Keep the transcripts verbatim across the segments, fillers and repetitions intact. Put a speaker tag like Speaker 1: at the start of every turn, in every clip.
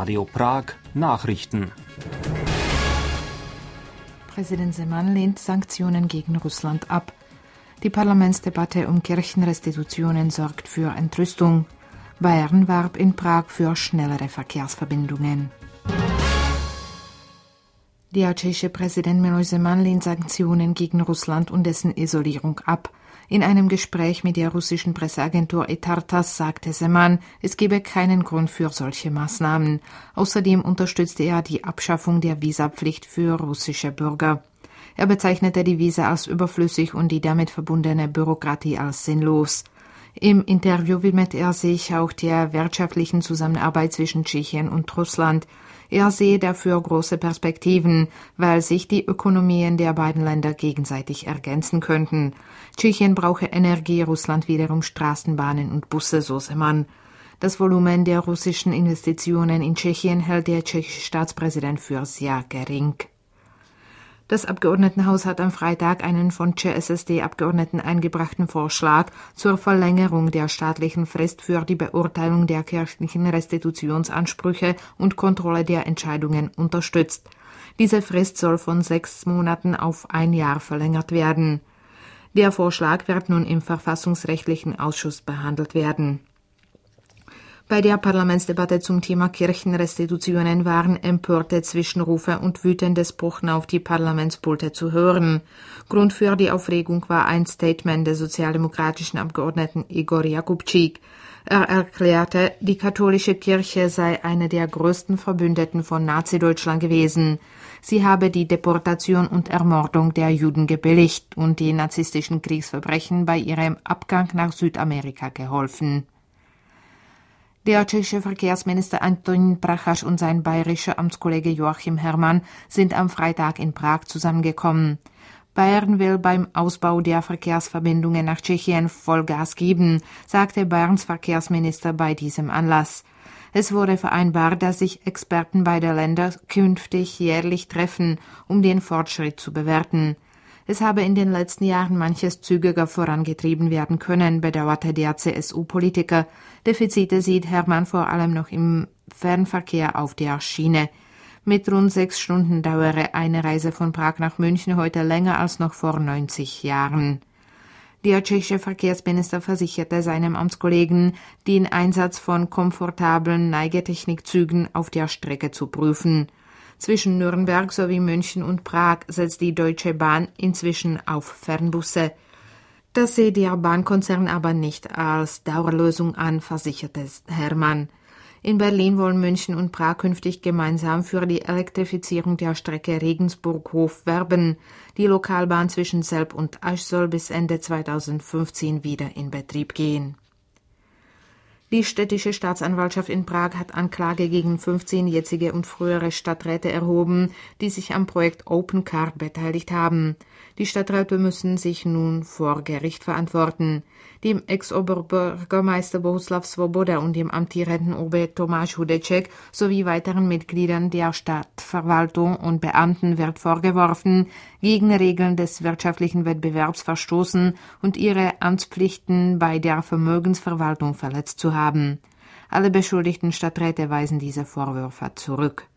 Speaker 1: Radio Prag Nachrichten.
Speaker 2: Präsident Zeman lehnt Sanktionen gegen Russland ab. Die Parlamentsdebatte um Kirchenrestitutionen sorgt für Entrüstung. Bayern warb in Prag für schnellere Verkehrsverbindungen. Der tschechische Präsident Miloš Zeman lehnt Sanktionen gegen Russland und dessen Isolierung ab. In einem Gespräch mit der russischen Presseagentur Etartas sagte Zeman, es gebe keinen Grund für solche Maßnahmen. Außerdem unterstützte er die Abschaffung der Visapflicht für russische Bürger. Er bezeichnete die Visa als überflüssig und die damit verbundene Bürokratie als sinnlos. Im Interview widmet er sich auch der wirtschaftlichen Zusammenarbeit zwischen Tschechien und Russland. Er sehe dafür große Perspektiven, weil sich die Ökonomien der beiden Länder gegenseitig ergänzen könnten. Tschechien brauche Energie, Russland wiederum Straßenbahnen und Busse, so Zeman. Das Volumen der russischen Investitionen in Tschechien hält der tschechische Staatspräsident für sehr gering. Das Abgeordnetenhaus hat am Freitag einen von C S S D-Abgeordneten eingebrachten Vorschlag zur Verlängerung der staatlichen Frist für die Beurteilung der kirchlichen Restitutionsansprüche und Kontrolle der Entscheidungen unterstützt. Diese Frist soll von sechs Monaten auf ein Jahr verlängert werden. Der Vorschlag wird nun im Verfassungsrechtlichen Ausschuss behandelt werden. Bei der Parlamentsdebatte zum Thema Kirchenrestitutionen waren empörte Zwischenrufe und wütendes Pochen auf die Parlamentspulte zu hören. Grund für die Aufregung war ein Statement des sozialdemokratischen Abgeordneten Igor Jakubčík. Er erklärte, die katholische Kirche sei eine der größten Verbündeten von Nazi-Deutschland gewesen. Sie habe die Deportation und Ermordung der Juden gebilligt und die narzisstischen Kriegsverbrechen bei ihrem Abgang nach Südamerika geholfen. Der tschechische Verkehrsminister Antonín Prachař und sein bayerischer Amtskollege Joachim Herrmann sind am Freitag in Prag zusammengekommen. Bayern will beim Ausbau der Verkehrsverbindungen nach Tschechien Vollgas geben, sagte Bayerns Verkehrsminister bei diesem Anlass. Es wurde vereinbart, dass sich Experten beider Länder künftig jährlich treffen, um den Fortschritt zu bewerten. Es habe in den letzten Jahren manches zügiger vorangetrieben werden können, bedauerte der C S U-Politiker. Defizite sieht Herrmann vor allem noch im Fernverkehr auf der Schiene. Mit rund sechs Stunden dauere eine Reise von Prag nach München heute länger als noch vor neunzig Jahren. Der tschechische Verkehrsminister versicherte seinem Amtskollegen, den Einsatz von komfortablen Neigetechnikzügen auf der Strecke zu prüfen. Zwischen Nürnberg sowie München und Prag setzt die Deutsche Bahn inzwischen auf Fernbusse. Das sehe der Bahnkonzern aber nicht als Dauerlösung an, versicherte Herrmann. In Berlin wollen München und Prag künftig gemeinsam für die Elektrifizierung der Strecke Regensburg-Hof werben. Die Lokalbahn zwischen Selb und Asch soll bis Ende zweitausendfünfzehn wieder in Betrieb gehen. Die städtische Staatsanwaltschaft in Prag hat Anklage gegen fünfzehn jetzige und frühere Stadträte erhoben, die sich am Projekt Open Car beteiligt haben. Die Stadträte müssen sich nun vor Gericht verantworten. Dem Ex-Oberbürgermeister Bohuslav Svoboda und dem amtierenden O B Tomáš Hudeček sowie weiteren Mitgliedern der Stadtverwaltung und Beamten wird vorgeworfen, gegen Regeln des wirtschaftlichen Wettbewerbs verstoßen und ihre Amtspflichten bei der Vermögensverwaltung verletzt zu haben. Alle beschuldigten Stadträte weisen diese Vorwürfe zurück.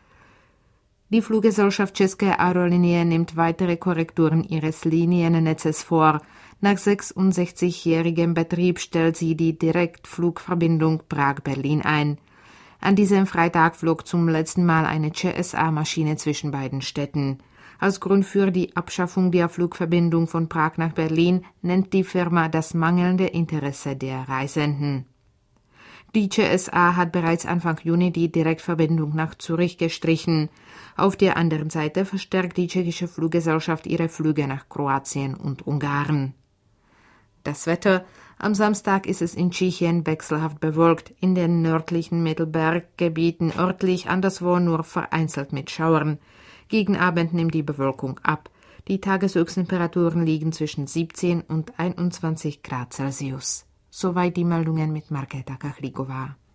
Speaker 2: Die Fluggesellschaft České Aerolinie nimmt weitere Korrekturen ihres Liniennetzes vor. Nach sechsundsechzigjährigem Betrieb stellt sie die Direktflugverbindung Prag-Berlin ein. An diesem Freitag flog zum letzten Mal eine C S A-Maschine zwischen beiden Städten. Als Grund für die Abschaffung der Flugverbindung von Prag nach Berlin nennt die Firma das mangelnde Interesse der Reisenden. Die C S A hat bereits Anfang Juni die Direktverbindung nach Zürich gestrichen. Auf der anderen Seite verstärkt die tschechische Fluggesellschaft ihre Flüge nach Kroatien und Ungarn. Das Wetter: Am Samstag ist es in Tschechien wechselhaft bewölkt, in den nördlichen Mittelberggebieten örtlich, anderswo nur vereinzelt mit Schauern. Gegen Abend nimmt die Bewölkung ab. Die Tageshöchsttemperaturen liegen zwischen siebzehn und einundzwanzig Grad Celsius. Soweit die Meldungen mit Markéta Kachligová.